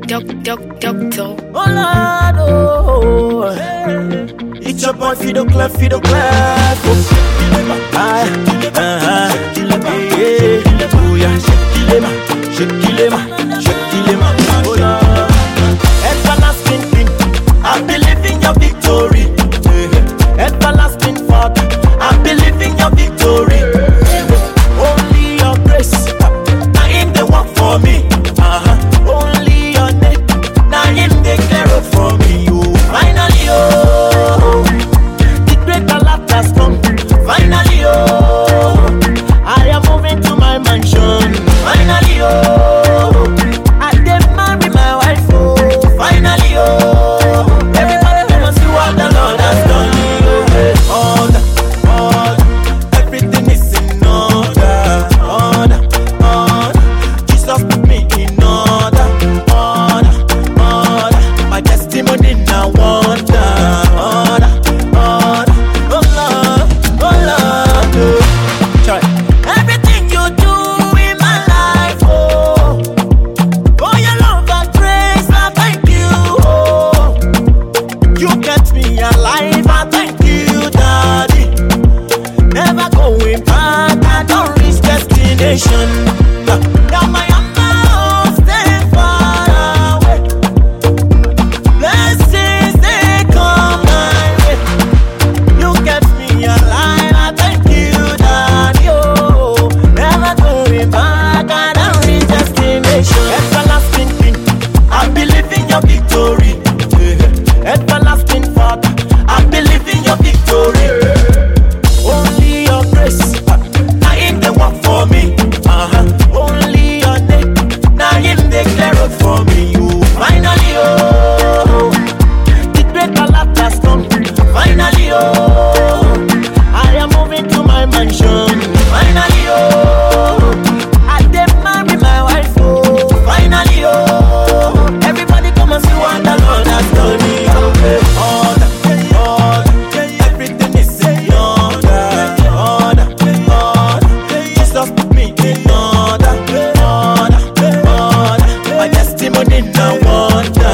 Doctor. Oh Lord, oh, hey. It's your boy Fido Clef. Oh, Shekilema. Oh Lord, everlasting King, I believe in your victory. Everlasting Father, I believe in your victory. Only your grace, now in the work for me. Only your name, now in the clear for me. You finally, oh, the great alert has come. Finally, oh, I am moving to my mansion. Finally, oh, I did marry my wife. Oh, finally, oh, everybody come and see what the Lord has done. Everything is in order. Jesus put me in order. My testimony now wonder. Oh Lord. Try. Everything you do in my life, oh, for your love and grace, I thank you. Oh, you kept me alive, I thank you, Daddy. Never going back, I don't reach destination. Now my amount stay far away. Blessings they come my way. You kept me alive, I thank you, Daddy. Oh, never going back, I don't reach destination. Everlasting King, I believe in your victory. Everlasting Father, I believe in your victory. Only your grace, now in the work for me. Only your name, now in the clear for me. You finally, oh, the great alert has come. Finally, oh, I am moving to my mansion. Finally, oh, I did marry my wife. Oh, finally, oh, everybody come and see what the Lord has done. Everything is in order. Jesus put me in order. My testimony now wonder.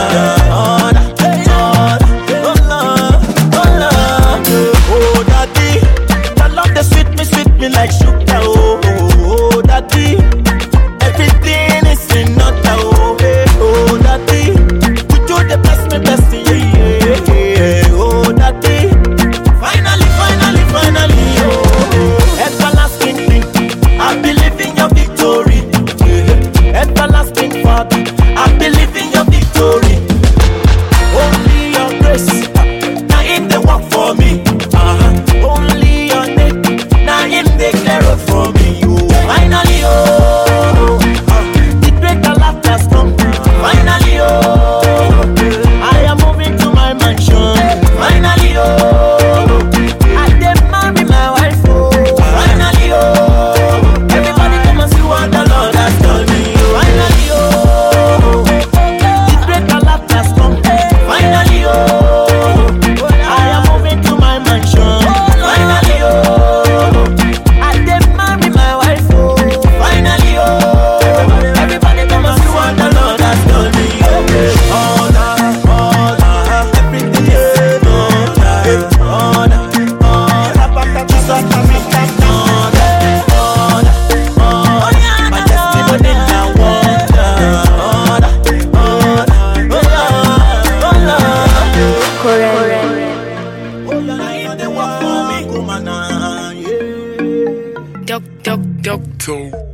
Oh Lord. Oh Daddy, the love that sweet me like sugar. Oh Daddy, everything is in order. Oh Daddy, you do the best, me best, yeah. Oh Daddy, finally, oh, everlasting King, I believe in your victory. Everlasting Father, I believe in your victory. Only your grace, now in the work for me. Only your name, now in the clear for me. You finally, oh, the great alert has come. Finally, oh, I am moving to my mansion. Finally, oh, I did marry my wife. Oh, finally, oh, everybody come and see what the Lord has done. Finally, oh, the great alert has come. Finally, oh, I am moving to my mansion. Finally, oh, I did marry my wife. Oh, finally, oh, everybody come and see what the Lord has done. Everything is in order. Jesus has been kept order. My testimony now wonder. Oh Lord, they work for me, come on, yeah. Doctor.